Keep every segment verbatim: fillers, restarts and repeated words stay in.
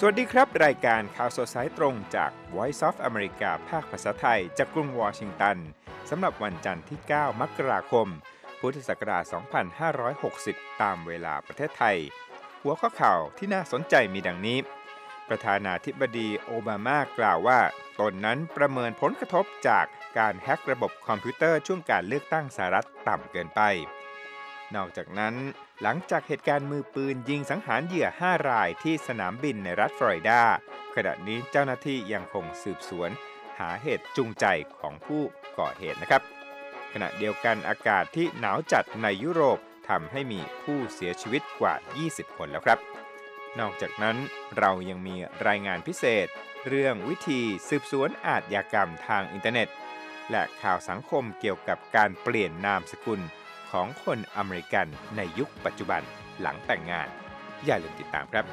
วัสดีครับรายการข่าวสดสายตรงจาก Voice of America ภาคภาษาไทยจากกรุงวอชิงตันสำหรับวันจันทร์ที่เก้ามกราคมพุทธศักราชสองพันห้าร้อยหกสิบตามเวลาประเทศไทยหัวข้อข่าวที่น่าสนใจมีดังนี้ประธานาธิบดีโอบามากล่าวว่าตนนั้นประเมินผลกระทบจากการแฮกระบบคอมพิวเตอร์ช่วงการเลือกตั้งสหรัฐต่ำเกินไปนอกจากนั้นหลังจากเหตุการณ์มือปืนยิงสังหารเหยื่อห้ารายที่สนามบินในรัฐฟลอริดาขณะนี้เจ้าหน้าที่ยังคงสืบสวนหาเหตุจูงใจของผู้ก่อเหตุนะครับขณะเดียวกันอากาศที่หนาวจัดในยุโรปทำให้มีผู้เสียชีวิตกว่ายี่สิบคนแล้วครับนอกจากนั้นเรายังมีรายงานพิเศษเรื่องวิธีสืบสวนอาชญากรรมทางอินเทอร์เน็ตและข่าวสังคมเกี่ยวกับการเปลี่ยนนามสกุลของคนอเมริกันในยุคปัจจุบันหลังแต่งงานอย่าลืมติดตามครับ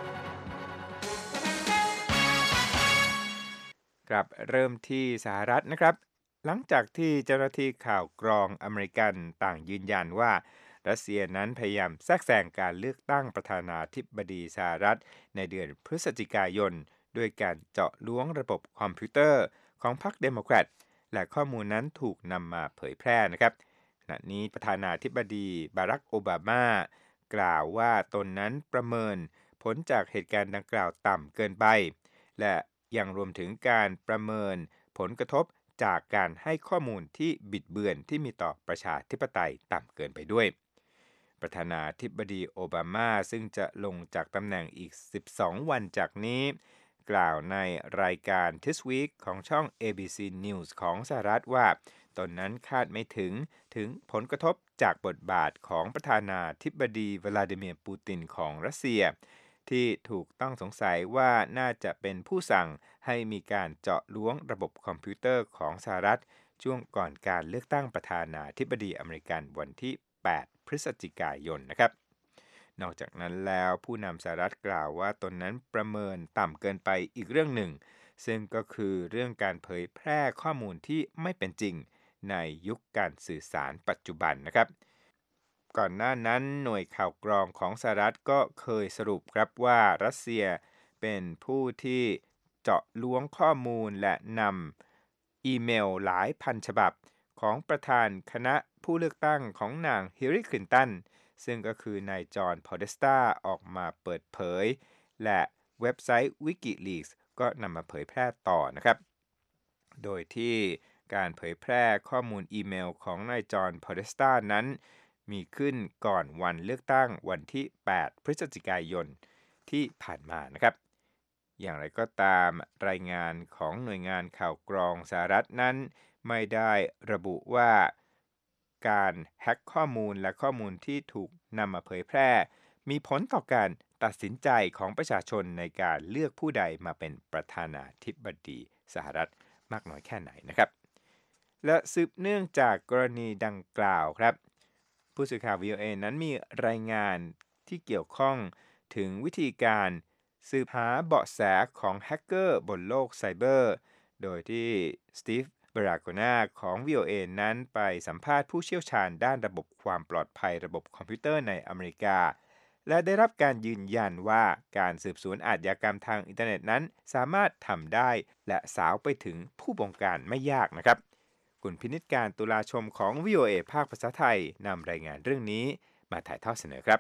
ครับเริ่มที่สหรัฐนะครับหลังจากที่เจ้าหน้าที่ข่าวกรองอเมริกันต่างยืนยันว่ารัสเซียนั้นพยายามแทรกแซงการเลือกตั้งประธานาธิบดีสหรัฐในเดือนพฤศจิกายนด้วยการเจาะล้วงระบบคอมพิวเตอร์ของพรรคเดโมแครตและข้อมูลนั้นถูกนำมาเผยแพร่นะครับขณะนี้ประธานาธิบดีบารักโอบามากล่าวว่าตนนั้นประเมินผลจากเหตุการณ์ดังกล่าวต่ำเกินไปและยังรวมถึงการประเมินผลกระทบจากการให้ข้อมูลที่บิดเบือนที่มีต่อประชาธิปไตยต่ำเกินไปด้วยประธานาธิบดีโอบามาซึ่งจะลงจากตำแหน่งอีกสิบสองวันจากนี้กล่าวในรายการ This Week ของช่อง เอ บี ซี News ของสหรัฐว่าตนนั้นคาดไม่ถึงถึงผลกระทบจากบทบาทของประธานาธิบดีวลาดิเมียร์ปูตินของรัสเซียที่ถูกต้องสงสัยว่าน่าจะเป็นผู้สั่งให้มีการเจาะล้วงระบบคอมพิวเตอร์ของสหรัฐช่วงก่อนการเลือกตั้งประธานาธิบดีอเมริกันวันที่แปดพฤศจิกายนนะครับนอกจากนั้นแล้วผู้นำสหรัฐกล่าวว่าตนนั้นประเมินต่ำเกินไปอีกเรื่องหนึ่งซึ่งก็คือเรื่องการเผยแพร่ข้อมูลที่ไม่เป็นจริงในยุคการสื่อสารปัจจุบันนะครับก่อนหน้านั้นหน่วยข่าวกรองของสหรัฐก็เคยสรุปครับว่ารัสเซียเป็นผู้ที่เจาะล้วงข้อมูลและนำอีเมลหลายพันฉบับของประธานคณะผู้เลือกตั้งของนางฮิลลารีคลินตันซึ่งก็คือนายจอห์นพอเดสตาออกมาเปิดเผยและเว็บไซต์ WikiLeaks ก็นำมาเผยแพร่ต่อนะครับโดยที่การเผยแพร่ข้อมูลอีเมลของนายจอห์นพอเดสตานั้นมีขึ้นก่อนวันเลือกตั้งวันที่แปดพฤศจิกายนที่ผ่านมานะครับอย่างไรก็ตามรายงานของหน่วยงานข่าวกรองสหรัฐนั้นไม่ได้ระบุว่าการแฮ็กข้อมูลและข้อมูลที่ถูกนำมาเผยแพร่มีผลต่อการตัดสินใจของประชาชนในการเลือกผู้ใดมาเป็นประธานาธิบดีสหรัฐมากน้อยแค่ไหนนะครับและสืบเนื่องจากกรณีดังกล่าวครับผู้สื่อข่าว วี โอ เอ นั้นมีรายงานที่เกี่ยวข้องถึงวิธีการสืบหาเบาะแสของแฮกเกอร์บนโลกไซเบอร์โดยที่สตีฟบราโกนาของ วี โอ เอ นั้นไปสัมภาษณ์ผู้เชี่ยวชาญด้านระบบความปลอดภัยระบบคอมพิวเตอร์ในอเมริกาและได้รับการยืนยันว่าการสืบสวนอาชญากรรมทางอินเทอร์เน็ตนั้นสามารถทำได้และสาวไปถึงผู้บงการไม่ยากนะครับคุณพินิจการตุลาชมของ วี โอ เอ ภาคภาษาไทยนำรายงานเรื่องนี้มาถ่ายทอดเสนอครับ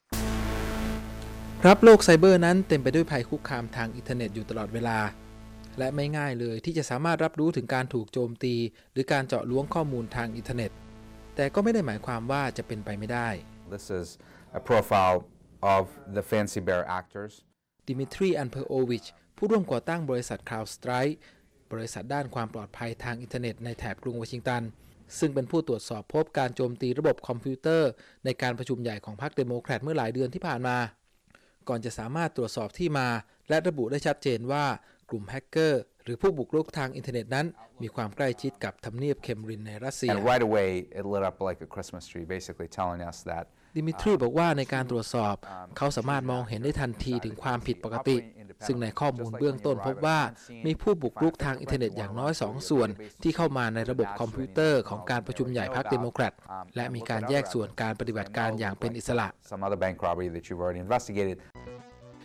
ครับโลกไซเบอร์นั้นเต็มไปด้วยภัยคุกคามทางอินเทอร์เน็ตอยู่ตลอดเวลาและไม่ง่ายเลยที่จะสามารถรับรู้ถึงการถูกโจมตีหรือการเจาะล้วงข้อมูลทางอินเทอร์เน็ตแต่ก็ไม่ได้หมายความว่าจะเป็นไปไม่ได้ This is a profile of the Fancy Bear actors ดิมิทรีอันเพอร์โอวิชผู้ร่วมก่อตั้งบริษัท CrowdStrike บริษัทด้านความปลอดภัยทางอินเทอร์เน็ตในแถบกรุงวอชิงตันซึ่งเป็นผู้ตรวจสอบพบการโจมตีระบบคอมพิวเตอร์ในการประชุมใหญ่ของพรรคเดโมแครตเมื่อหลายเดือนที่ผ่านมาก่อนจะสามารถตรวจสอบที่มาและระบุได้ชัดเจนว่ากลุ่มแฮกเกอร์หรือผู้บุกรุกทางอินเทอร์เน็ตนั้นมีความใกล้ชิดกับทำเนียบเคมรินในรัสเซีย And right away it lit up like a Christmas tree basically telling us that ดิมิทรีบอกว่าในการตรวจสอบเขาสามารถมองเห็นได้ทันทีถึงความผิดปกติซึ่งในข้อมูลเบื้องต้นพบว่ามีผู้บุกรุกทางอินเทอร์เน็ตอย่างน้อยสองส่วนที่เข้ามาในระบบคอมพิวเตอร์ของการประชุมใหญ่พรรคเดโมแครตและมีการแยกส่วนการปฏิบัติการอย่างเป็นอิสระ some other bank robbery that you've already investigated ผู้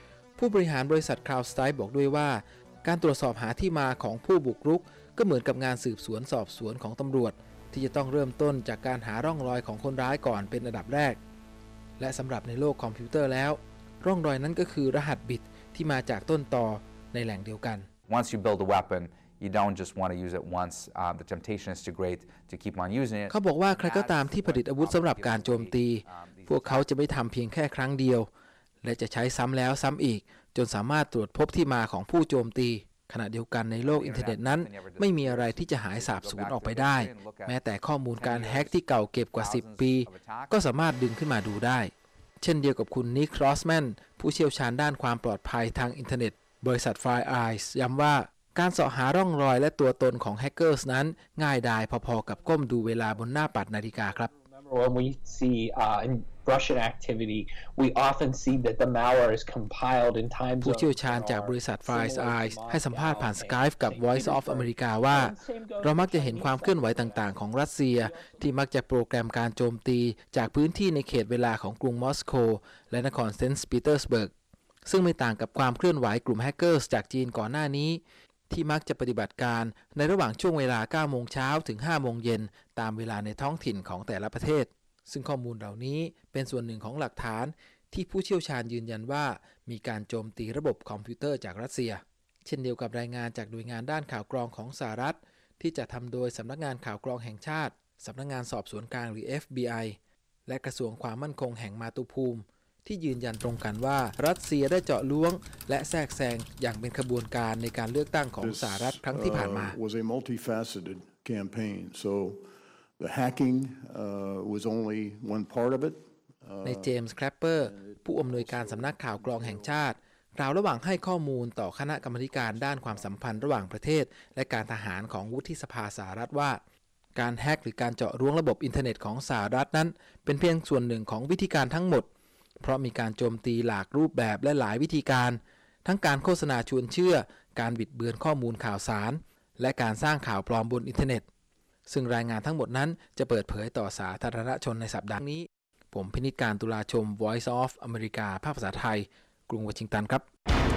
ผู้บริหารบริษัท CrowdStrike บอกด้วยว่าการตรวจสอบหาที่มาของผู้บุกรุกก็เหมือนกับงานสืบสวนสอบสวนของตำรวจที่จะต้องเริ่มต้นจากการหาร่องรอยของคนร้ายก่อนเป็นอันดับแรกและสำหรับในโลกคอมพิวเตอร์แล้วร่องรอยนั้นก็คือรหัสบิตที่มาจากต้นตอในแหล่งเดียวกัน Once you build a weapon, you don't just want to use it once. Uh, the temptation is too great to keep on using it. เขาบอกว่าใครก็ตามที่ผลิตอาวุธสำหรับการโจมตีพวกเขาจะไม่ทำเพียงแค่ครั้งเดียวและจะใช้ซ้ำแล้วซ้ำอีกจนสามารถตรวจพบที่มาของผู้โจมตีขณะเดียวกันในโลกอินเทอร์เน็ตนั้นไม่มีอะไรที่จะหายสาบสูญออกไปได้แม้แต่ข้อมูลการแฮ็กที่เก่าเก็บกว่าสิบปีก็สามารถดึงขึ้นมาดูได้เช่นเดียวกับคุณนิก ครอสแมนผู้เชี่ยวชาญด้านความปลอดภัยทางอินเทอร์เน็ตบริษัท FireEye ย้ำว่าการเสาะหาร่องรอยและตัวตนของแฮกเกอร์นั้นง่ายดายพอๆกับก้มดูเวลาบนหน้าปัดนาฬิกาครับ When we see uh, Russian activity, we often see that the malware is compiled in time zones. ผู้เชี่ยวชาญจากบริษัท FireEye ให้สัมภาษณ์ผ่าน Skype กับ Voice of America ว่าเรามักจะเห็นความเคลื่อนไหวต่างๆของรัสเซียที่มักจะโปรแกรมการโจมตีจากพื้นที่ในเขตเวลาของกรุงมอสโกและนครเซนต์ปีเตอร์สเบิร์กซึ่งไม่ต่างกับความเคลื่อนไหวกลุ่มแฮกเกอร์จากจีนก่อนหน้านี้ที่มักจะปฏิบัติการในระหว่างช่วงเวลา เก้าโมงเช้าถึง ห้าโมงเย็นตามเวลาในท้องถิ่นของแต่ละประเทศซึ่งข้อมูลเหล่านี้เป็นส่วนหนึ่งของหลักฐานที่ผู้เชี่ยวชาญยืนยันว่ามีการโจมตีระบบคอมพิวเตอร์จากรัสเซียเช่นเดียวกับรายงานจากหน่วยงานด้านข่าวกรองของสหรัฐที่จะทำโดยสำนักงานข่าวกรองแห่งชาติสำนักงานสอบสวนกลางหรือ เอฟ บี ไอ และกระทรวงความมั่นคงแห่งมาตุภูมิที่ยืนยันตรงกันว่ารัสเซียได้เจาะล้วงและแทรกแซงอย่างเป็นขบวนการในการเลือกตั้งของสหรัฐครั้งที่ผ่านมา was a multifaceted campaign so the hacking uh, was only one part of it ในเจมส์ แคลปเปอร์ผู้อำนวยการสำนักข่าวกรองแห่งชาติกล่าวระหว่างให้ข้อมูลต่อคณะกรรมการด้านความสัมพันธ์ระหว่างประเทศและการทหารของวุฒิสภาสหรัฐว่าการแฮกหรือการเจาะล้วงระบบอินเทอร์เน็ตของสหรัฐนั้นเป็นเพียงส่วนหนึ่งของวิธีการทั้งหมดเพราะมีการโจมตีหลากรูปแบบและหลายวิธีการทั้งการโฆษณาชวนเชื่อการบิดเบือนข้อมูลข่าวสารและการสร้างข่าวปลอมบนอินเทอร์เน็ตซึ่งรายงานทั้งหมดนั้นจะเปิดเผยต่อสาธารณชนในสัปดาห์นี้ผมพินิจการตุลาชม Voice of America ภาคภาษาไทยกรุงวอชิงตันครับ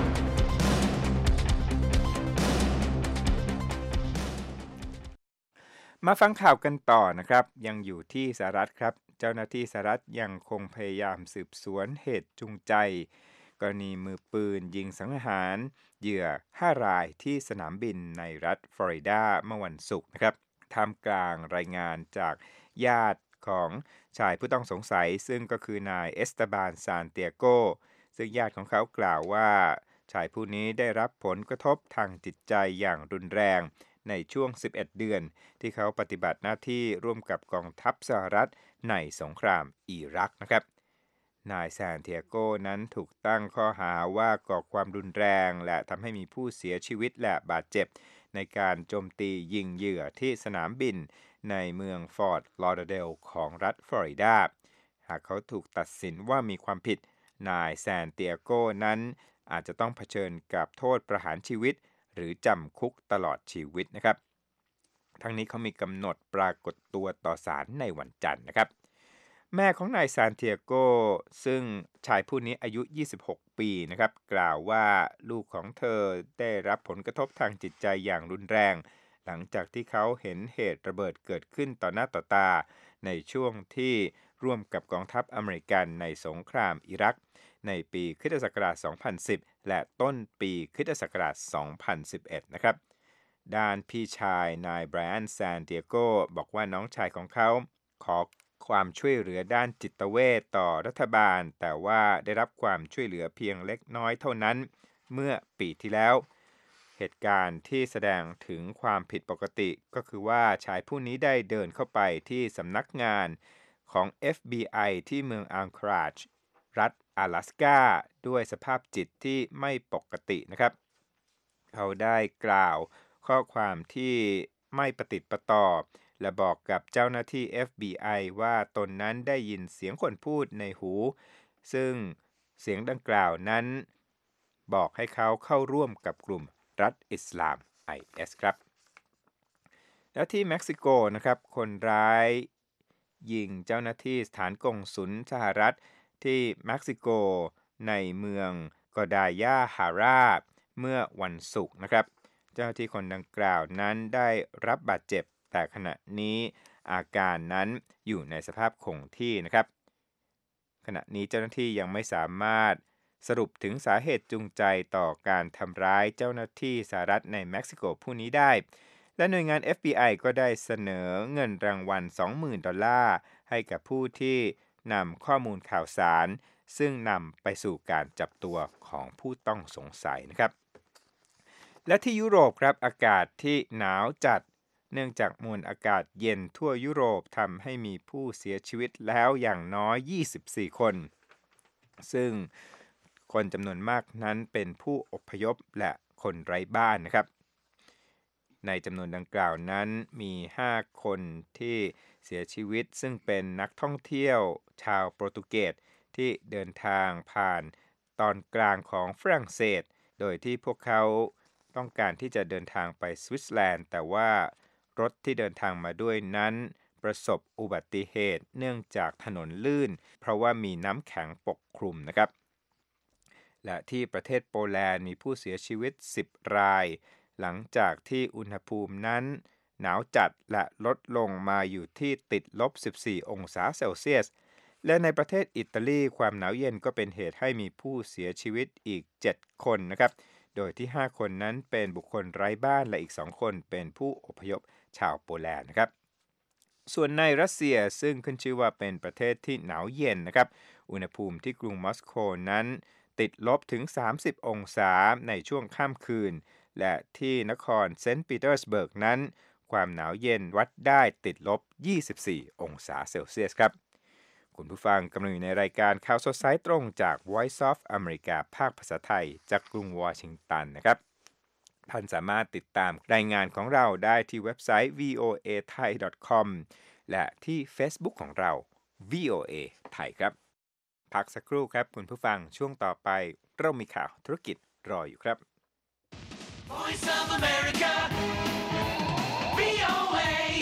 มาฟังข่าวกันต่อนะครับยังอยู่ที่สหรัฐครับเจ้าหน้าที่สหรัฐยังคงพยายามสืบสวนเหตุจูงใจกรณีมือปืนยิงสังหารเหยื่อห้ารายที่สนามบินในรัฐฟลอริดาเมื่อวันศุกร์นะครับท่ามกลางรายงานจากญาติของชายผู้ต้องสงสัยซึ่งก็คือนายเอสตาบานซานเตียโกซึ่งญาติของเขากล่าวว่าชายผู้นี้ได้รับผลกระทบทางจิตใจอย่างรุนแรงในช่วงสิบเอ็ดเดือนที่เขาปฏิบัติหน้าที่ร่วมกับกองทัพสหรัฐในสงครามอิรักนะครับนายซานเตียโกนั้นถูกตั้งข้อหาว่าก่อความรุนแรงและทำให้มีผู้เสียชีวิตและบาดเจ็บในการโจมตียิงเหยื่อที่สนามบินในเมืองฟอร์ตลอเดอเดลของรัฐฟลอริดาหากเขาถูกตัดสินว่ามีความผิดนายซานเตียโกนั้นอาจจะต้องเผชิญกับโทษประหารชีวิตหรือจำคุกตลอดชีวิตนะครับทั้งนี้เขามีกำหนดปรากฏตัวต่อศาลในวันจันทร์นะครับแม่ของนายซานเตียโกซึ่งชายผู้นี้อายุยี่สิบหกปีนะครับกล่าวว่าลูกของเธอได้รับผลกระทบทางจิตใจอย่างรุนแรงหลังจากที่เขาเห็นเหตุระเบิดเกิดขึ้นต่อหน้าต่อตาในช่วงที่ร่วมกับกองทัพอเมริกันในสงครามอิรักในปีคริสตศักราชสองพันสิบและต้นปีคริสตศักราชสองพันสิบเอ็ดนะครับด้านพี่ชายนายไบรอันซานเตียโกบอกว่าน้องชายของเขาขอความช่วยเหลือด้านจิตเวชต่อรัฐบาลแต่ว่าได้รับความช่วยเหลือเพียงเล็กน้อยเท่านั้นเมื่อปีที่แล้วเหตุการณ์ที่แสดงถึงความผิดปกติก็คือว่าชายผู้นี้ได้เดินเข้าไปที่สำนักงานของ เอฟ บี ไอ ที่เมืองอังคราจรัฐ阿拉斯ก้าด้วยสภาพจิตที่ไม่ปกตินะครับเขาได้กล่าวข้อความที่ไม่ประติดประต่อและบอกกับเจ้าหน้าที่ เอฟ บี ไอ ว่าตนนั้นได้ยินเสียงคนพูดในหูซึ่งเสียงดังกล่าวนั้นบอกให้เขาเข้าร่วมกับกลุ่มรัฐอิสลาม ไอ เอส ครับแล้วที่เม็กซิโกนะครับคนร้ายยิงเจ้าหน้าที่สถานกงสุลสหรัฐที่เม็กซิโกในเมืองโคกอดายาฮาราเมื่อวันศุกร์นะครับเจ้าหน้าที่คนดังกล่าวนั้นได้รับบาดเจ็บแต่ขณะนี้อาการนั้นอยู่ในสภาพคงที่นะครับขณะนี้เจ้าหน้าที่ยังไม่สามารถสรุปถึงสาเหตุจูงใจต่อการทำร้ายเจ้าหน้าที่สหรัฐในเม็กซิโกผู้นี้ได้และหน่วยงาน เอฟ บี ไอ ก็ได้เสนอเงินรางวัล สองหมื่น ดอลลาร์ให้กับผู้ที่นำข้อมูลข่าวสารซึ่งนำไปสู่การจับตัวของผู้ต้องสงสัยนะครับและที่ยุโรปครับอากาศที่หนาวจัดเนื่องจากมวลอากาศเย็นทั่วยุโรปทำให้มีผู้เสียชีวิตแล้วอย่างน้อยยี่สิบสี่คนซึ่งคนจำนวนมากนั้นเป็นผู้อพยพและคนไร้บ้านนะครับในจำนวนดังกล่าวนั้นมีห้าคนที่เสียชีวิตซึ่งเป็นนักท่องเที่ยวชาวโปรตุเกสที่เดินทางผ่านตอนกลางของฝรั่งเศสโดยที่พวกเขาต้องการที่จะเดินทางไปสวิตเซอร์แลนด์แต่ว่ารถที่เดินทางมาด้วยนั้นประสบอุบัติเหตุเนื่องจากถนนลื่นเพราะว่ามีน้ำแข็งปกคลุมนะครับและที่ประเทศโปแลนด์มีผู้เสียชีวิตสิบรายหลังจากที่อุณหภูมินั้นหนาวจัดและลดลงมาอยู่ที่ติดลบสิบสี่องศาเซลเซียสและในประเทศอิตาลีความหนาวเย็นก็เป็นเหตุให้มีผู้เสียชีวิตอีกเจ็ดคนนะครับโดยที่ห้าคนนั้นเป็นบุคคลไร้บ้านและอีกสองคนเป็นผู้อพยพชาวโปแลนด์นะครับส่วนในรัสเซียซึ่งขึ้นชื่อว่าเป็นประเทศที่หนาวเย็นนะครับอุณหภูมิที่กรุงมอสโกนั้นติดลบถึงสามสิบองศาในช่วงค่ำคืนและที่นครเซนต์ปีเตอร์สเบิร์กนั้นความหนาวเย็นวัดได้ติดลบยี่สิบสี่องศาเซลเซียสครับคุณผู้ฟังกำลังอยู่ในรายการข่าวสดสายตรงจาก Voice of America ภาคภาษาไทยจากกรุงวอชิงตันนะครับท่านสามารถติดตามรายงานของเราได้ที่เว็บไซต์ วี โอ เอ ไทย ดอท คอม และที่ Facebook ของเรา วี โอ เอ ไทยครับพักสักครู่ครับคุณผู้ฟังช่วงต่อไปเรามีข่าวธุรกิจรออยู่ครับ Voice of America วี โอ เอ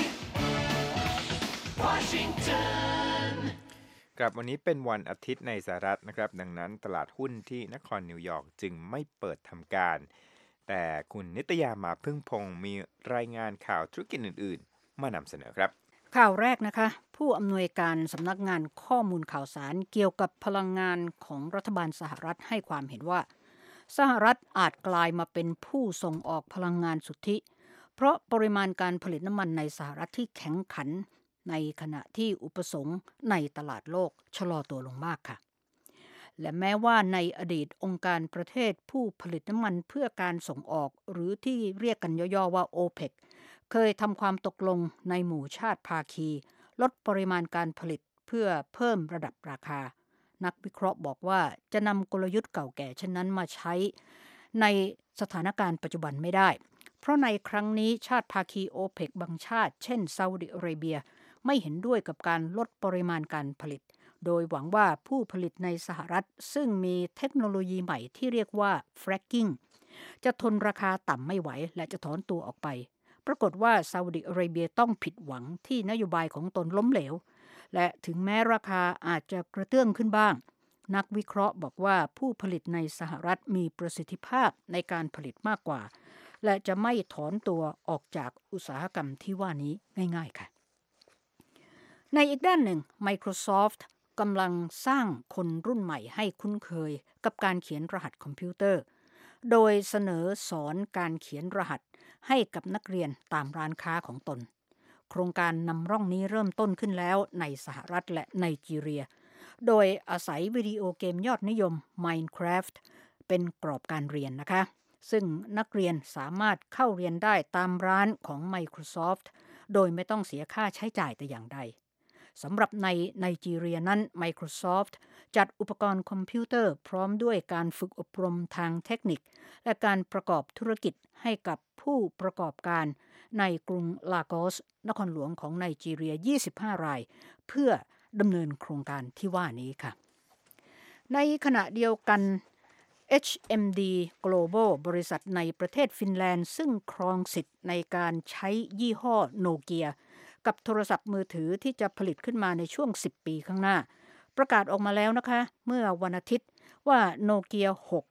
Washington ครับวันนี้เป็นวันอาทิตย์ในสหรัฐนะครับดังนั้นตลาดหุ้นที่นครนิวยอร์กจึงไม่เปิดทำการแต่คุณนิตยามาพึ่งพงศ์มีรายงานข่าวธุรกิจอื่นๆมานำเสนอครับข่าวแรกนะคะผู้อำนวยการสำนักงานข้อมูลข่าวสารเกี่ยวกับพลังงานของรัฐบาลสหรัฐให้ความเห็นว่าสหรัฐอาจกลายมาเป็นผู้ส่งออกพลังงานสุทธิเพราะปริมาณการผลิตน้ำมันในสหรัฐที่แข็งขันในขณะที่อุปสงค์ในตลาดโลกชะลอตัวลงมากค่ะและแม้ว่าในอดีตองค์การประเทศผู้ผลิตน้ำมันเพื่อการส่งออกหรือที่เรียกกันย่อๆว่า โอเปก เคยทำความตกลงในหมู่ชาติภาคีลดปริมาณการผลิตเพื่อเพิ่มระดับราคานักวิเคราะห์บอกว่าจะนำกลยุทธ์เก่าแก่เช่นนั้นมาใช้ในสถานการณ์ปัจจุบันไม่ได้เพราะในครั้งนี้ชาติภาคีโอเปกบางชาติเช่นซาอุดิอาระเบียไม่เห็นด้วยกับการลดปริมาณการผลิตโดยหวังว่าผู้ผลิตในสหรัฐซึ่งมีเทคโนโลยีใหม่ที่เรียกว่า fracking จะทนราคาต่ำไม่ไหวและจะถอนตัวออกไปปรากฏว่าซาอุดิอาระเบียต้องผิดหวังที่นโยบายของตนล้มเหลวและถึงแม้ราคาอาจจะกระเตื้องขึ้นบ้างนักวิเคราะห์บอกว่าผู้ผลิตในสหรัฐมีประสิทธิภาพในการผลิตมากกว่าและจะไม่ถอนตัวออกจากอุตสาหกรรมที่ว่านี้ง่ายๆค่ะในอีกด้านหนึ่ง Microsoft กำลังสร้างคนรุ่นใหม่ให้คุ้นเคยกับการเขียนรหัสคอมพิวเตอร์โดยเสนอสอนการเขียนรหัสให้กับนักเรียนตามร้านค้าของตนโครงการนำร่องนี้เริ่มต้นขึ้นแล้วในสหรัฐและไนจีเรียโดยอาศัยวิดีโอเกมยอดนิยม Minecraft เป็นกรอบการเรียนนะคะซึ่งนักเรียนสามารถเข้าเรียนได้ตามร้านของ Microsoft โดยไม่ต้องเสียค่าใช้จ่ายแต่อย่างใดสำหรับในไนจีเรียนั้น Microsoft จัดอุปกรณ์คอมพิวเตอร์พร้อมด้วยการฝึกอบรมทางเทคนิคและการประกอบธุรกิจให้กับผู้ประกอบการในกรุงลาโกสนครหลวงของไนจีเรียยี่สิบห้ารายเพื่อดำเนินโครงการที่ว่านี้ค่ะในขณะเดียวกัน เอช เอ็ม ดี Global บริษัทในประเทศฟินแลนด์ซึ่งครองสิทธิ์ในการใช้ยี่ห้อโนเกียกับโทรศัพท์มือถือที่จะผลิตขึ้นมาในช่วงสิบปีข้างหน้าประกาศออกมาแล้วนะคะเมื่อวันอาทิตย์ว่าโนเกียหก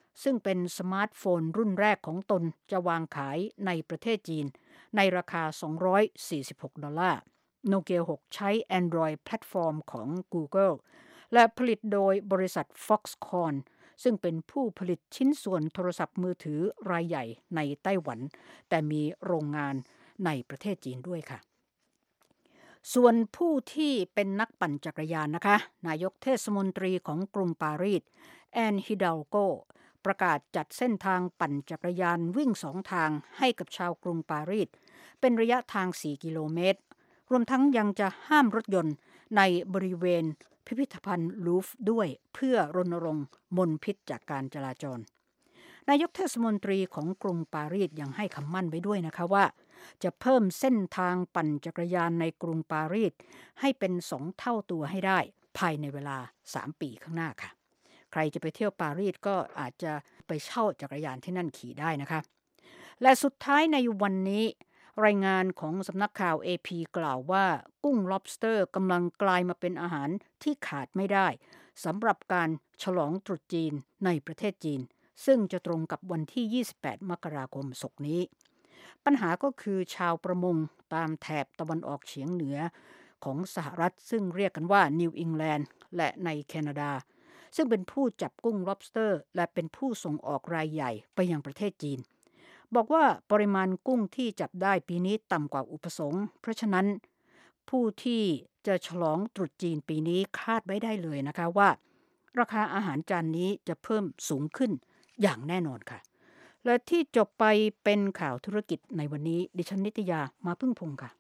ซึ่งเป็นสมาร์ทโฟนรุ่นแรกของตนจะวางขายในประเทศจีนในราคาสองร้อยสี่สิบหกดอลลาร์ Nokia หกใช้ Android แพลตฟอร์มของ Google และผลิตโดยบริษัท Foxconn ซึ่งเป็นผู้ผลิตชิ้นส่วนโทรศัพท์มือถือรายใหญ่ในไต้หวันแต่มีโรงงานในประเทศจีนด้วยค่ะส่วนผู้ที่เป็นนักปั่นจักรยานนะคะนายกเทศมนตรีของกรุงปารีสแอนฮิดัลโกประกาศจัดเส้นทางปั่นจักรยานวิ่งสองทางให้กับชาวกรุงปารีสเป็นระยะทางสี่กิโลเมตรรวมทั้งยังจะห้ามรถยนต์ในบริเวณพิพิธภัณฑ์ลูฟร์ด้วยเพื่อรณรงค์มลพิษจากการจราจรนายกเทศมนตรีของกรุงปารีสยังให้คำมั่นไว้ด้วยนะคะว่าจะเพิ่มเส้นทางปั่นจักรยานในกรุงปารีสให้เป็นสองเท่าตัวให้ได้ภายในเวลาสามปีข้างหน้าค่ะใครจะไปเที่ยวปารีสก็อาจจะไปเช่าจักรยานที่นั่นขี่ได้นะคะและสุดท้ายในวันนี้รายงานของสำนักข่าว เอ พี กล่าวว่ากุ้ง lobster กำลังกลายมาเป็นอาหารที่ขาดไม่ได้สำหรับการฉลองตรุษจีนในประเทศจีนซึ่งจะตรงกับวันที่ยี่สิบแปดมกราคมศกนี้ปัญหาก็คือชาวประมงตามแถบตะวันออกเฉียงเหนือของสหรัฐซึ่งเรียกกันว่านิวอิงแลนด์และในแคนาดาซึ่งเป็นผู้จับกุ้ง lobster และเป็นผู้ส่งออกรายใหญ่ไปยังประเทศจีนบอกว่าปริมาณกุ้งที่จับได้ปีนี้ต่ำกว่าอุปสงค์เพราะฉะนั้นผู้ที่จะฉลองตรุษจีนปีนี้คาดไว้ได้เลยนะคะว่าราคาอาหารจานนี้จะเพิ่มสูงขึ้นอย่างแน่นอนค่ะและที่จบไปเป็นข่าวธุรกิจในวันนี้ดิฉันนิตยามาพึ่งพงค่ะ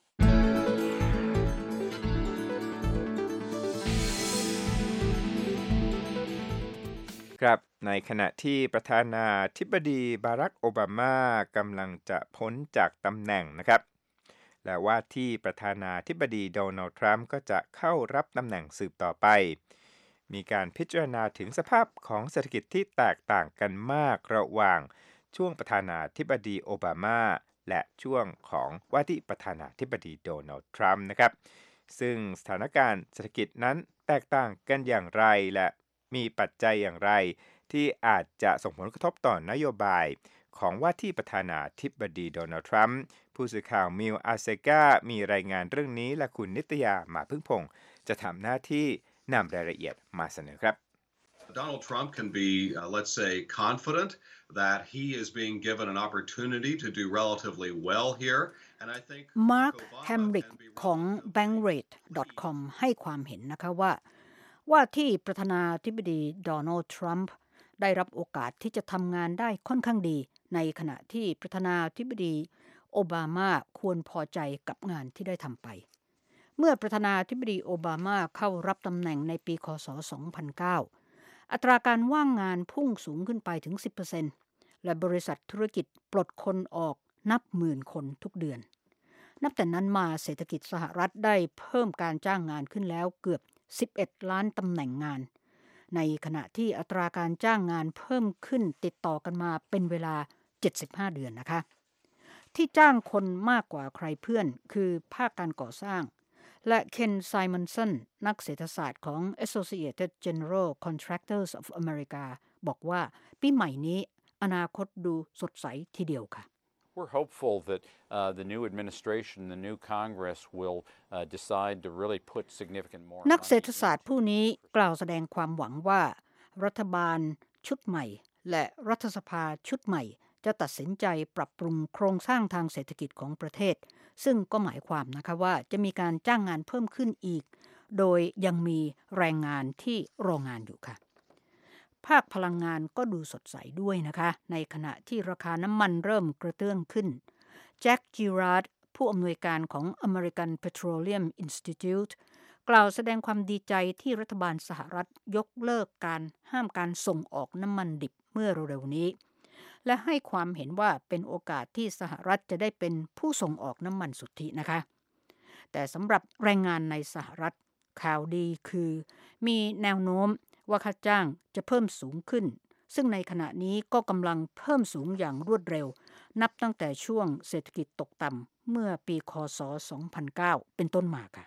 ครับในขณะที่ประธานาธิบดีบารักโอบามากำลังจะพ้นจากตำแหน่งนะครับและว่าที่ประธานาธิบดีโดนัลด์ทรัมป์ก็จะเข้ารับตำแหน่งสืบต่อไปมีการพิจารณาถึงสภาพของเศรษฐกิจที่แตกต่างกันมากระหว่างช่วงประธานาธิบดีโอบามาและช่วงของว่าที่ประธานาธิบดีโดนัลด์ทรัมป์นะครับซึ่งสถานการณ์เศรษฐกิจนั้นแตกต่างกันอย่างไรและมีปัจจัยอย่างไรที่อาจจะส่งผลกระทบต่อนโยบายของว่าที่ประธานาธิบดีโดนัลด์ทรัมป์ผู้สื่อข่าวมิลอาเซกามีรายงานเรื่องนี้และคุณนิตยามาพึ่งพงษ์จะทำหน้าที่นำรายละเอียดมาเสนอครับ Donald Trump can be, uh, let's say, confident that he is being given an opportunity to do relatively well here. And I think Mark Hamrick ของ bankrate ดอท คอม ให้ความเห็นนะคะว่าว่าที่ประธานาธิบดีโดนัลด์ทรัมป์ได้รับโอกาสที่จะทำงานได้ค่อนข้างดีในขณะที่ประธานาธิบดีโอบามาควรพอใจกับงานที่ได้ทำไปเมื่อประธานาธิบดีโอบามาเข้ารับตำแหน่งในปีคศสองพันเก้าอัตราการว่างงานพุ่งสูงขึ้นไปถึง สิบเปอร์เซ็นต์ และบริษัทธุรกิจปลดคนออกนับหมื่นคนทุกเดือนนับแต่นั้นมาเศรษฐกิจสหรัฐได้เพิ่มการจ้างงานขึ้นแล้วเกือบสิบเอ็ดล้านตำแหน่งงานในขณะที่อัตราการจ้างงานเพิ่มขึ้นติดต่อกันมาเป็นเวลาเจ็ดสิบห้าเดือนนะคะที่จ้างคนมากกว่าใครเพื่อนคือภาคการก่อสร้างและเคนไซมอนสันนักเศรษฐศาสตร์ของ Associated General Contractors of America บอกว่าปีใหม่นี้อนาคตดูสดใสทีเดียวค่ะ We're hopeful that uh, the new administration, the new Congress will uh, decide to really put significant more. นักเศรษฐศาสตร์ผู้นี้กล่าวแสดงความหวังว่ารัฐบาลชุดใหม่และรัฐสภาชุดใหม่จะตัดสินใจปรับปรุงโครงสร้างทางเศรษฐกิจของประเทศซึ่งก็หมายความนะคะว่าจะมีการจ้างงานเพิ่มขึ้นอีกโดยยังมีแรงงานที่รองานอยู่ค่ะภาคพลังงานก็ดูสดใสด้วยนะคะในขณะที่ราคาน้ำมันเริ่มกระเตื้องขึ้นแจ็คจิราร์ดผู้อำนวยการของ American Petroleum Institute กล่าวแสดงความดีใจที่รัฐบาลสหรัฐยกเลิกการห้ามการส่งออกน้ำมันดิบเมื่อเร็วๆนี้และให้ความเห็นว่าเป็นโอกาสที่สหรัฐจะได้เป็นผู้ส่งออกน้ำมันสุทธินะคะแต่สำหรับแรงงานในสหรัฐข่าวดีคือมีแนวโน้มว่าค่าจ้างจะเพิ่มสูงขึ้นซึ่งในขณะนี้ก็กำลังเพิ่มสูงอย่างรวดเร็วนับตั้งแต่ช่วงเศรษฐกิจตกต่ำเมื่อปีคศสองพันเก้าเป็นต้นมาค่ะ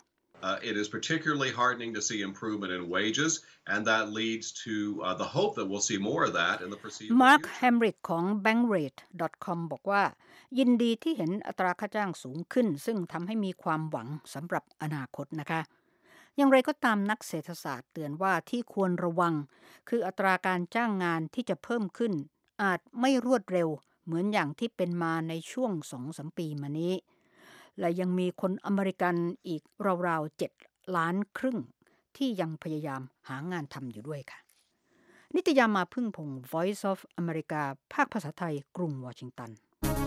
uh, it is particularly heartening to see improvement in wages, and that leads to uh, the hope that we'll see more of that in the foreseeable Mark future. Hamrick ของ bankrate ดอท คอม บอกว่ายินดีที่เห็นอัตราค่าจ้างสูงขึ้นซึ่งทำให้มีความหวังสำหรับอนาคตนะคะอย่างไรก็ตามนักเศรษฐศาสตร์เตือนว่าที่ควรระวังคืออัตราการจ้างงานที่จะเพิ่มขึ้นอาจไม่รวดเร็วเหมือนอย่างที่เป็นมาในช่วง สองถึงสาม ปีมานี้และยังมีคนอเมริกันอีกราวๆเจ็ดล้านครึ่งที่ยังพยายามหางานทำอยู่ด้วยค่ะนิตยามาพึ่งพงศ์ Voice of America ภาคภาษาไทยกรุงวอชิงตัน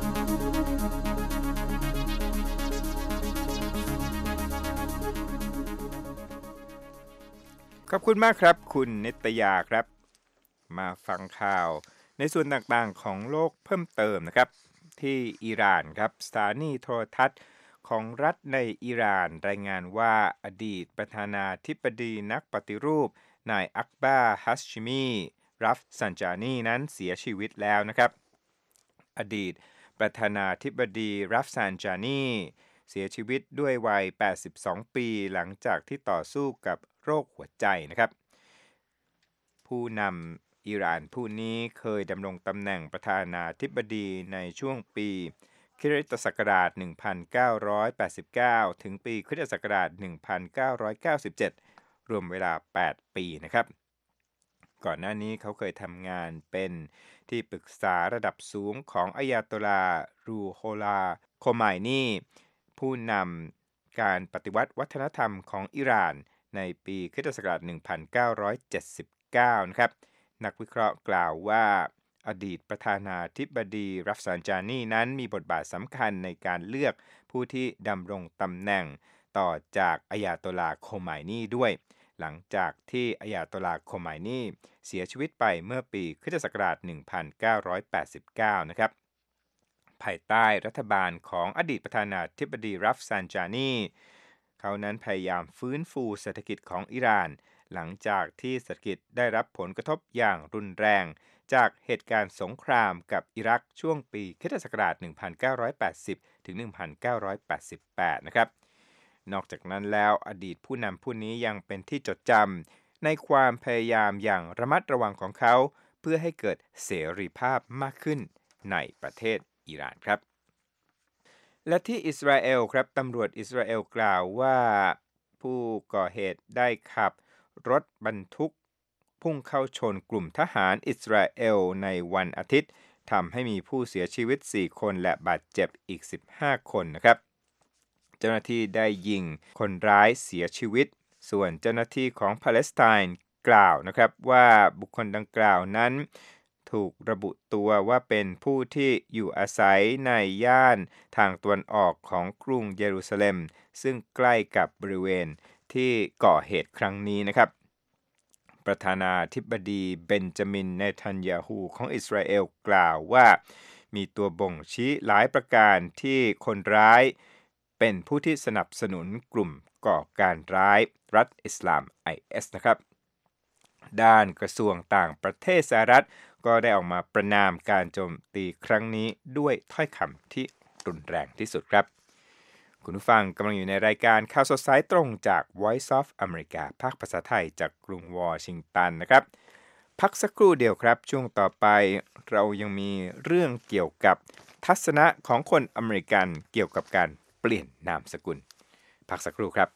ขอบคุณมากครับคุณนิตยาครับมาฟังข่าวในส่วนต่างๆของโลกเพิ่มเติมนะครับที่อิหร่านครับสถานีโทรทัศน์ของรัฐในอิหร่านรายงานว่าอดีตประธานาธิบดีนักปฏิรูปนายอักบาฮัชชิมีรัฟซันจานีนั้นเสียชีวิตแล้วนะครับอดีตประธานาธิบดีรัฟซันจานีเสียชีวิตด้วยวัยแปดสิบสองปีหลังจากที่ต่อสู้กับโรคหัวใจนะครับผู้นำอิหร่านผู้นี้เคยดำรงตำแหน่งประธานาธิบดีในช่วงปีคริสตศักราชหนึ่งพันเก้าร้อยแปดสิบเก้าถึงปีคริสตศักราชหนึ่งพันเก้าร้อยเก้าสิบเจ็ดรวมเวลาแปดปีนะครับก่อนหน้านี้เขาเคยทำงานเป็นที่ปรึกษาระดับสูงของอัยาโตลารูโฮลาโคไมนีผู้นำการปฏิวัติวัฒนธรรมของอิหร่านในปีคริสตศักราชหนึ่งพันเก้าร้อยเจ็ดสิบเก้านะครับนักวิเคราะห์กล่าวว่าอดีตประธานาธิบดีรัฟซันจานีนั้นมีบทบาทสำคัญในการเลือกผู้ที่ดำรงตำแหน่งต่อจากอัยาโตลาโคไมนีด้วยหลังจากที่อัยาโตลาโคไมนีเสียชีวิตไปเมื่อปีคริสตศักราชหนึ่งพันเก้าร้อยแปดสิบเก้านะครับภายใต้รัฐบาลของอดีตประธานาธิบดีรัฟซันจานีเขานั้นพยายามฟื้นฟูเศรษฐกิจของอิหร่านหลังจากที่เศรษฐกิจได้รับผลกระทบอย่างรุนแรงจากเหตุการณ์สงครามกับอิรักช่วงปีคริสตศักราชหนึ่งพันเก้าร้อยแปดสิบถึงหนึ่งพันเก้าร้อยแปดสิบแปดนะครับนอกจากนั้นแล้วอดีตผู้นำผู้นี้ยังเป็นที่จดจำในความพยายามอย่างระมัดระวังของเขาเพื่อให้เกิดเสรีภาพมากขึ้นในประเทศอิหร่านครับและที่อิสราเอลครับตำรวจอิสราเอลกล่าวว่าผู้ก่อเหตุได้ขับรถบรรทุกพุ่งเข้าชนกลุ่มทหารอิสราเอลในวันอาทิตย์ทำให้มีผู้เสียชีวิตสี่คนและบาดเจ็บอีกสิบห้าคนนะครับเจ้าหน้าที่ได้ยิงคนร้ายเสียชีวิตส่วนเจ้าหน้าที่ของปาเลสไตน์กล่าวนะครับว่าบุคคลดังกล่าวนั้นถูกระบุตัวว่าเป็นผู้ที่อยู่อาศัยในย่านทางตะวันออกของกรุงเยรูซาเล็มซึ่งใกล้กับบริเวณที่ก่อเหตุครั้งนี้นะครับประธานาธิบดีเบนจามินเนทันยาฮูของอิสราเอลกล่าวว่ามีตัวบ่งชี้หลายประการที่คนร้ายเป็นผู้ที่สนับสนุนกลุ่มก่อการร้ายรัฐอิสลาม ไอ เอส นะครับด้านกระทรวงต่างประเทศสหรัฐก็ได้ออกมาประณามการโจมตีครั้งนี้ด้วยถ้อยคำที่รุนแรงที่สุดครับคุณผู้ฟังกำลังอยู่ในรายการข่าวสดสายตรงจาก Voice of America ภาคภาษาไทยจากกรุงวอชิงตันนะครับพักสักครู่เดียวครับช่วงต่อไปเรายังมีเรื่องเกี่ยวกับทัศนะของคนอเมริกันเกี่ยวกับการเปลี่ยนนามสกุลพักสักครู่ครับ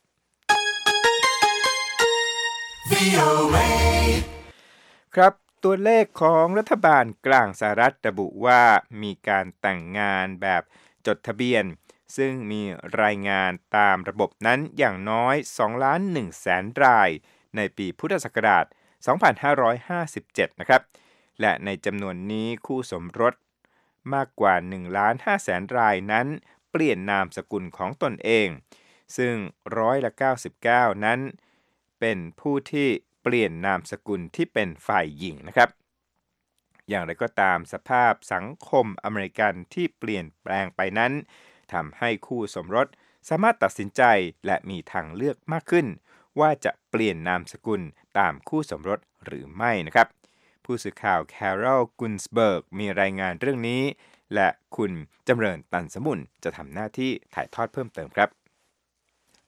วี โอ เอ ครับตัวเลขของรัฐบาลกลางสหรัฐระบุว่ามีการแต่งงานแบบจดทะเบียนซึ่งมีรายงานตามระบบนั้นอย่างน้อย สองล้านหนึ่งแสน รายในปีพุทธศักราช สองพันห้าร้อยห้าสิบเจ็ด นะครับและในจำนวนนี้คู่สมรสมากกว่า หนึ่งล้านห้าแสน รายนั้นเปลี่ยนนามสกุลของตนเองซึ่งร้อยละเก้าสิบเก้านั้นเป็นผู้ที่เปลี่ยนนามสกุลที่เป็นฝ่ายหญิงนะครับอย่างไรก็ตามสภาพสังคมอเมริกันที่เปลี่ยนแปลงไปนั้นทำให้คู่สมรสสามารถตัดสินใจและมีทางเลือกมากขึ้นว่าจะเปลี่ยนนามสกุลตามคู่สมรสหรือไม่นะครับผู้สื่อข่าวแคโรล กุนสเบิร์กมีรายงานเรื่องนี้และคุณจำเริญตันสมุนจะทำหน้าที่ถ่ายทอดเพิ่มเติมครับ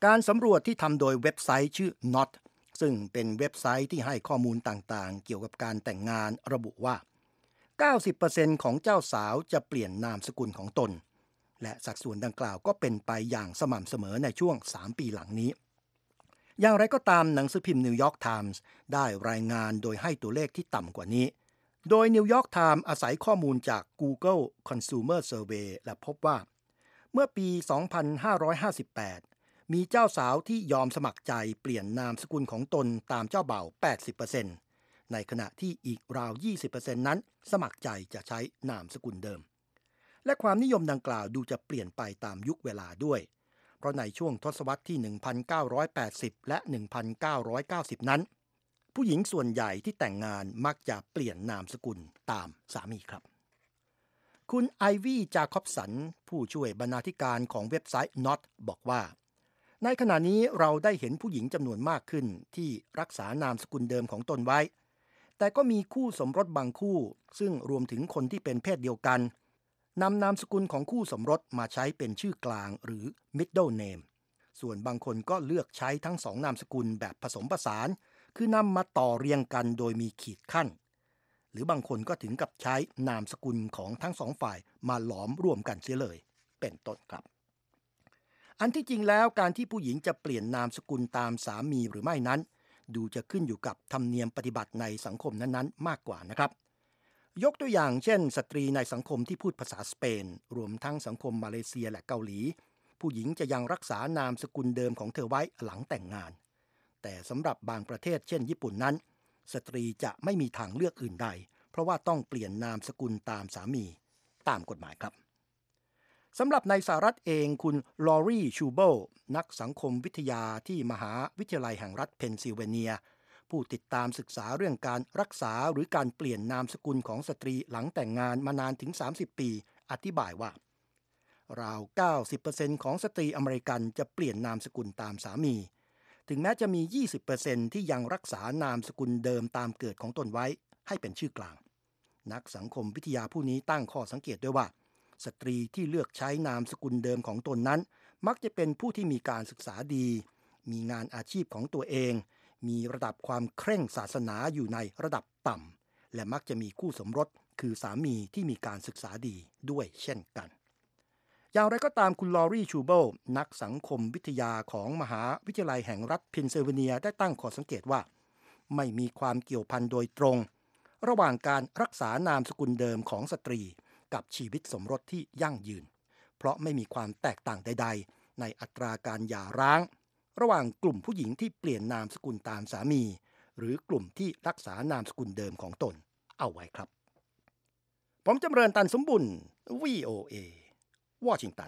การสำรวจที่ทำโดยเว็บไซต์ชื่อ Not ซึ่งเป็นเว็บไซต์ที่ให้ข้อมูลต่างๆเกี่ยวกับการแต่งงานระบุว่า เก้าสิบเปอร์เซ็นต์ ของเจ้าสาวจะเปลี่ยนนามสกุลของตนและสัดส่วนดังกล่าวก็เป็นไปอย่างสม่ำเสมอในช่วงสามปีหลังนี้อย่างไรก็ตามหนังสือพิมพ์นิวยอร์กไทมส์ได้รายงานโดยให้ตัวเลขที่ต่ำกว่านี้โดยนิวยอร์กไทมส์อาศัยข้อมูลจาก Google Consumer Survey และพบว่าเมื่อปี สองพันห้าร้อยห้าสิบแปด มีเจ้าสาวที่ยอมสมัครใจเปลี่ยนนามสกุลของตนตามเจ้าบ่าว แปดสิบเปอร์เซ็นต์ ในขณะที่อีกราว ยี่สิบเปอร์เซ็นต์ นั้นสมัครใจจะใช้นามสกุลเดิมและความนิยมดังกล่าวดูจะเปลี่ยนไปตามยุคเวลาด้วยเพราะในช่วงทศวรรษที่ หนึ่งพันเก้าร้อยแปดสิบ และ หนึ่งพันเก้าร้อยเก้าสิบ นั้นผู้หญิงส่วนใหญ่ที่แต่งงานมักจะเปลี่ยนนามสกุลตามสามีครับคุณไอวี่จาคอบสันผู้ช่วยบรรณาธิการของเว็บไซต์ Not บอกว่าในขณะนี้เราได้เห็นผู้หญิงจำนวนมากขึ้นที่รักษานามสกุลเดิมของตนไว้แต่ก็มีคู่สมรสบางคู่ซึ่งรวมถึงคนที่เป็นเพศเดียวกันนำนามสกุลของคู่สมรสมาใช้เป็นชื่อกลางหรือ middle name ส่วนบางคนก็เลือกใช้ทั้งสองนามสกุลแบบผสมผสานคือนำมาต่อเรียงกันโดยมีขีดขั้นหรือบางคนก็ถึงกับใช้นามสกุลของทั้งสองฝ่ายมาหลอมรวมกันเสียเลยเป็นต้นครับอันที่จริงแล้วการที่ผู้หญิงจะเปลี่ยนนามสกุลตามสามีหรือไม่นั้นดูจะขึ้นอยู่กับธรรมเนียมปฏิบัติในสังคมนั้นๆมากกว่านะครับยกตัวอย่างเช่นสตรีในสังคมที่พูดภาษาสเปนรวมทั้งสังคมมาเลเซียและเกาหลีผู้หญิงจะยังรักษานามสกุลเดิมของเธอไว้หลังแต่งงานแต่สำหรับบางประเทศเช่นญี่ปุ่นนั้นสตรีจะไม่มีทางเลือกอื่นใดเพราะว่าต้องเปลี่ยนนามสกุลตามสามีตามกฎหมายครับสำหรับในสหรัฐเองคุณลอรีชูเบิลนักสังคมวิทยาที่มหาวิทยาลัยแห่งรัฐเพนซิลเวเนียผู้ติดตามศึกษาเรื่องการรักษาหรือการเปลี่ยนนามสกุลของสตรีหลังแต่งงานมานานถึงสามสิบปีอธิบายว่าราว เก้าสิบเปอร์เซ็นต์ ของสตรีอเมริกันจะเปลี่ยนนามสกุลตามสามีถึงแม้จะมี ยี่สิบเปอร์เซ็นต์ ที่ยังรักษานามสกุลเดิมตามเกิดของตนไว้ให้เป็นชื่อกลางนักสังคมวิทยาผู้นี้ตั้งข้อสังเกตด้วยว่าสตรีที่เลือกใช้นามสกุลเดิมของตนนั้นมักจะเป็นผู้ที่มีการศึกษาดีมีงานอาชีพของตัวเองมีระดับความเคร่งศาสนาอยู่ในระดับต่ำและมักจะมีคู่สมรสคือสามีที่มีการศึกษาดีด้วยเช่นกันอย่างไรก็ตามคุณลอรีชูเบิลนักสังคมวิทยาของมหาวิทยาลัยแห่งรัฐเพนซิลเวเนียได้ตั้งข้อสังเกตว่าไม่มีความเกี่ยวพันโดยตรงระหว่างการรักษานามสกุลเดิมของสตรีกับชีวิตสมรสที่ยั่งยืนเพราะไม่มีความแตกต่างใดๆในอัตราการหย่าร้างระหว่างกลุ่มผู้หญิงที่เปลี่ยนนามสกุลตามสามีหรือกลุ่มที่รักษานามสกุลเดิมของตนเอาไว้ครับผมจำเริญตันสมบุญ วี โอ เอ วอชิงตัน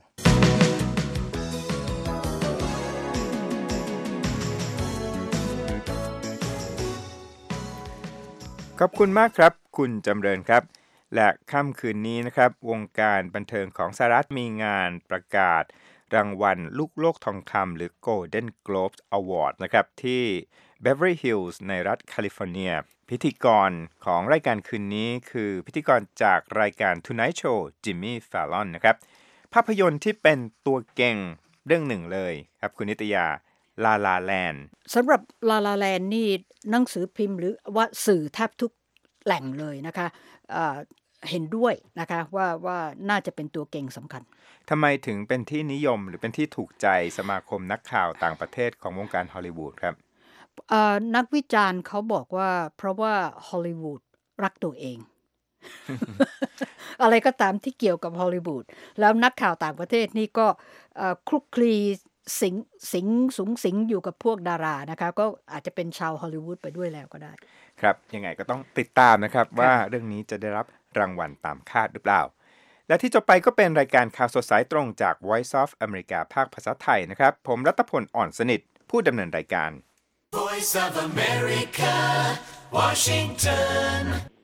ขอบคุณมากครับคุณจำเริญครับและค่ำคืนนี้นะครับวงการบันเทิงของสหรัฐมีงานประกาศรางวัลลูกโลกทองคำหรือ Golden Globe Award นะครับที่ Beverly Hills ในรัฐแคลิฟอร์เนียพิธีกรของรายการคืนนี้คือพิธีกรจากรายการ Tonight Show จิมมี่ฟาลลอนนะครับภาพยนตร์ที่เป็นตัวเก่งเรื่องหนึ่งเลยครับคุณนิตยาลาลาแลนด์สำหรับลาลาแลนด์นี่หนังสือพิมพ์หรือว่าสื่อแทบทุกแหล่งเลยนะคะเอ่อเห็นด้วยนะคะว่าว่าน่าจะเป็นตัวเก่งสำคัญทำไมถึงเป็นที่นิยมหรือเป็นที่ถูกใจสมาคมนักข่าวต่างประเทศของวงการฮอลลีวูดครับนักวิจารณ์เขาบอกว่าเพราะว่าฮอลลีวูดรักตัวเอง อะไรก็ตามที่เกี่ยวกับฮอลลีวูดแล้วนักข่าวต่างประเทศนี่ก็คลุกคลีสิงสิงสูงสิงอยู่กับพวกดารานะคะก็อาจจะเป็นชาวฮอลลีวูดไปด้วยแล้วก็ได้ครับยังไงก็ต้องติดตามนะครับว่าเรื่องนี้จะได้รับรางวัลตามคาดหรือเปล่าและที่จบไปก็เป็นรายการข่าวสดสายตรงจาก Voice of America ภาคภาษาไทยนะครับผมรัตพลอ่อนสนิทผู้ดำเนินรายการ Voice of America Washington